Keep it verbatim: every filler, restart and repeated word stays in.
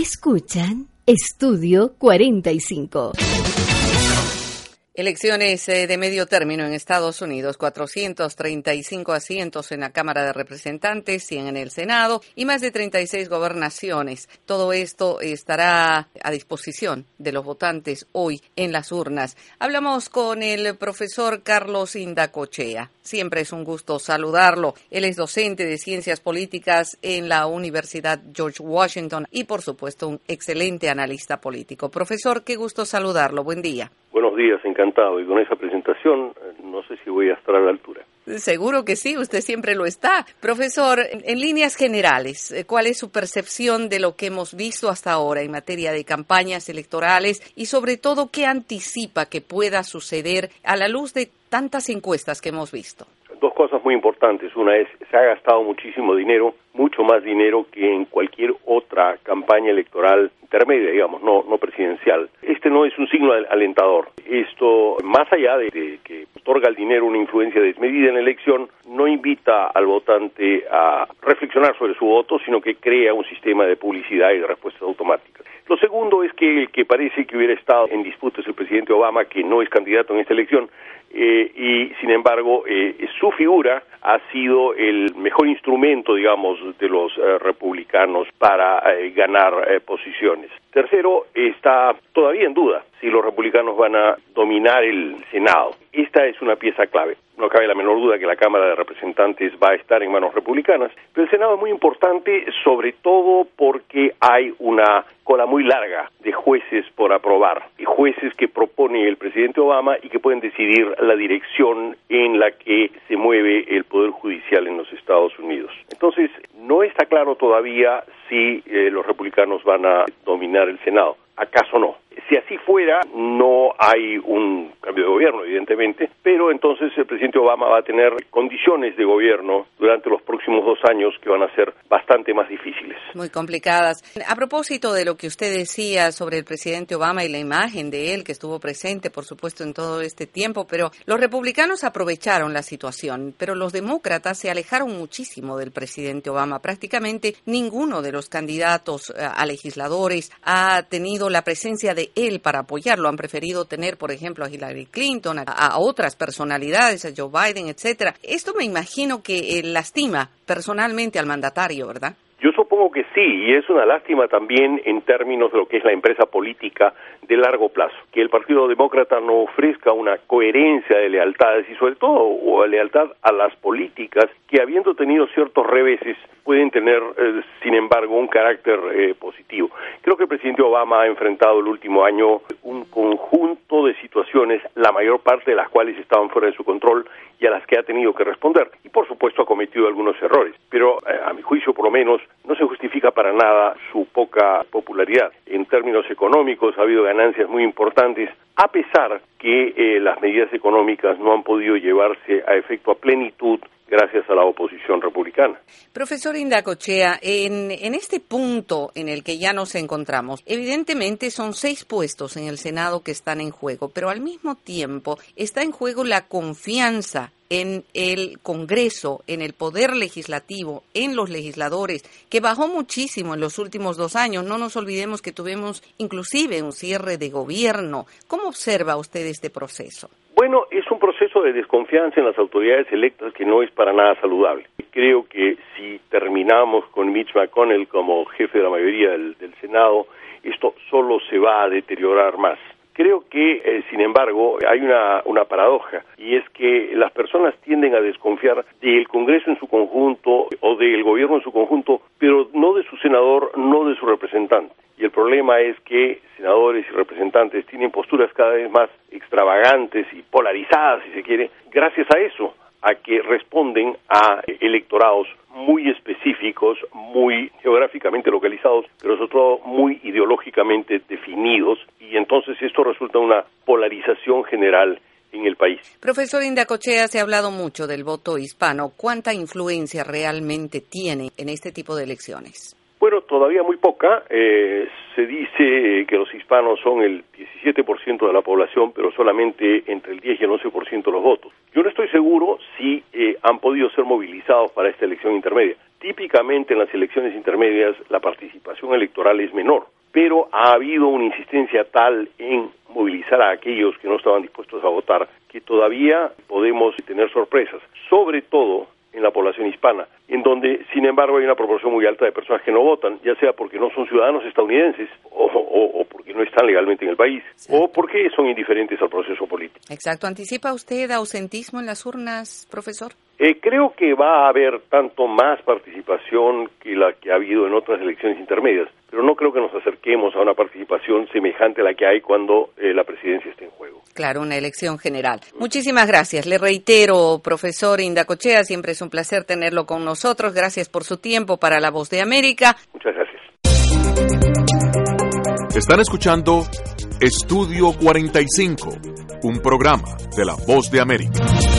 Escuchan Estudio cuarenta y cinco. Elecciones eh, de medio término en Estados Unidos, cuatrocientos treinta y cinco asientos en la Cámara de Representantes, cien en el Senado y más de treinta y seis gobernaciones. Todo esto estará a disposición de los votantes hoy en las urnas. Hablamos con el profesor Carlos Indacochea. Siempre es un gusto saludarlo. Él es docente de Ciencias Políticas en la Universidad George Washington y, por supuesto, un excelente analista político. Profesor, qué gusto saludarlo. Buen día. Buenos días, encantado. Y con esa presentación, no sé si voy a estar a la altura. Seguro que sí, usted siempre lo está. Profesor, en líneas generales, ¿cuál es su percepción de lo que hemos visto hasta ahora en materia de campañas electorales y sobre todo qué anticipa que pueda suceder a la luz de tantas encuestas que hemos visto? Dos cosas muy importantes. Una es, se ha gastado muchísimo dinero, mucho más dinero que en cualquier otra campaña electoral intermedia, digamos, no, no presidencial. Este no es un signo alentador. Esto, más allá de, de que otorga al dinero una influencia desmedida en la elección, no invita al votante a reflexionar sobre su voto, sino que crea un sistema de publicidad y de respuestas automáticas. Lo segundo es que el que parece que hubiera estado en disputa es el presidente Obama, que no es candidato en esta elección, eh, y sin embargo eh, su figura ha sido el mejor instrumento, digamos, de los eh, republicanos para eh, ganar eh, posiciones. Tercero, está todavía en duda si los republicanos van a dominar el Senado. Esta es una pieza clave. No cabe la menor duda que la Cámara de Representantes va a estar en manos republicanas, pero el Senado es muy importante, sobre todo porque hay una cola muy larga de jueces por aprobar, y jueces que propone el presidente Obama y que pueden decidir la dirección en la que se mueve el Poder Judicial en los Estados Unidos. Entonces, no está claro todavía si eh, los republicanos van a dominar el Senado. ¿Acaso no? Si así fuera, no hay un cambio de gobierno, evidentemente, pero entonces el presidente Obama va a tener condiciones de gobierno durante los próximos dos años que van a ser bastante más difíciles. Muy complicadas. A propósito de lo que usted decía sobre el presidente Obama y la imagen de él, que estuvo presente, por supuesto, en todo este tiempo, pero los republicanos aprovecharon la situación, pero los demócratas se alejaron muchísimo del presidente Obama. Prácticamente ninguno de los candidatos a legisladores ha tenido la presencia de él para apoyarlo. Han preferido tener, por ejemplo, a Hillary Clinton, a, a otras personalidades, a Joe Biden, etcétera. Esto me imagino que eh, lastima personalmente al mandatario, ¿verdad? Yo supongo que sí, y es una lástima también en términos de lo que es la empresa política de largo plazo. Que el Partido Demócrata no ofrezca una coherencia de lealtades y sobre todo o lealtad a las políticas que, habiendo tenido ciertos reveses, pueden tener, eh, sin embargo, un carácter eh, positivo. Creo que el presidente Obama ha enfrentado el último año un conjunto de situaciones, la mayor parte de las cuales estaban fuera de su control y a las que ha tenido que responder. Y, por supuesto, ha cometido algunos errores. Pero, eh, a mi juicio, por lo menos, no se justifica para nada su poca popularidad. En términos económicos ha habido ganancias muy importantes, a pesar que eh, las medidas económicas no han podido llevarse a efecto a plenitud gracias a la oposición republicana. Profesor Indacochea, en, en este punto en el que ya nos encontramos, evidentemente son seis puestos en el Senado que están en juego, pero al mismo tiempo está en juego la confianza en el Congreso, en el Poder Legislativo, en los legisladores, que bajó muchísimo en los últimos dos años. No nos olvidemos que tuvimos inclusive un cierre de gobierno. ¿Cómo observa usted este proceso? Bueno, es un proceso de desconfianza en las autoridades electas que no es para nada saludable. Creo que si terminamos con Mitch McConnell como jefe de la mayoría del, del Senado, esto solo se va a deteriorar más. Creo que, eh, sin embargo, hay una, una paradoja, y es que las personas tienden a desconfiar del Congreso en su conjunto o del gobierno en su conjunto, pero no de su senador, no de su representante. Y el problema es que senadores y representantes tienen posturas cada vez más extravagantes y polarizadas, si se quiere, gracias a eso, a que responden a electorados muy específicos, muy geográficamente localizados, pero sobre todo muy ideológicamente definidos, y entonces esto resulta una polarización general en el país. Profesor Indacochea, se ha hablado mucho del voto hispano. ¿Cuánta influencia realmente tiene en este tipo de elecciones? Bueno, todavía muy poca. Eh, se dice que los hispanos son el diecisiete por ciento de la población, pero solamente entre el diez y el once por ciento de los votos. Yo no estoy seguro si eh, han podido ser movilizados para esta elección intermedia. Típicamente en las elecciones intermedias la participación electoral es menor. pero ha habido una insistencia tal en movilizar a aquellos que no estaban dispuestos a votar que todavía podemos tener sorpresas, sobre todo en la población hispana, en donde, sin embargo, hay una proporción muy alta de personas que no votan, ya sea porque no son ciudadanos estadounidenses o, o, o porque no están legalmente en el país, sí, o porque son indiferentes al proceso político. Exacto. ¿Anticipa usted ausentismo en las urnas, profesor? Eh, creo que va a haber tanto más participación que la que ha habido en otras elecciones intermedias, pero no creo que nos acerquemos a una participación semejante a la que hay cuando eh, la presidencia está en juego. Claro, una elección general. Muchísimas gracias. Le reitero, profesor Indacochea, siempre es un placer tenerlo con nosotros. Gracias por su tiempo para La Voz de América. Muchas gracias. Están escuchando Estudio cuarenta y cinco, un programa de La Voz de América.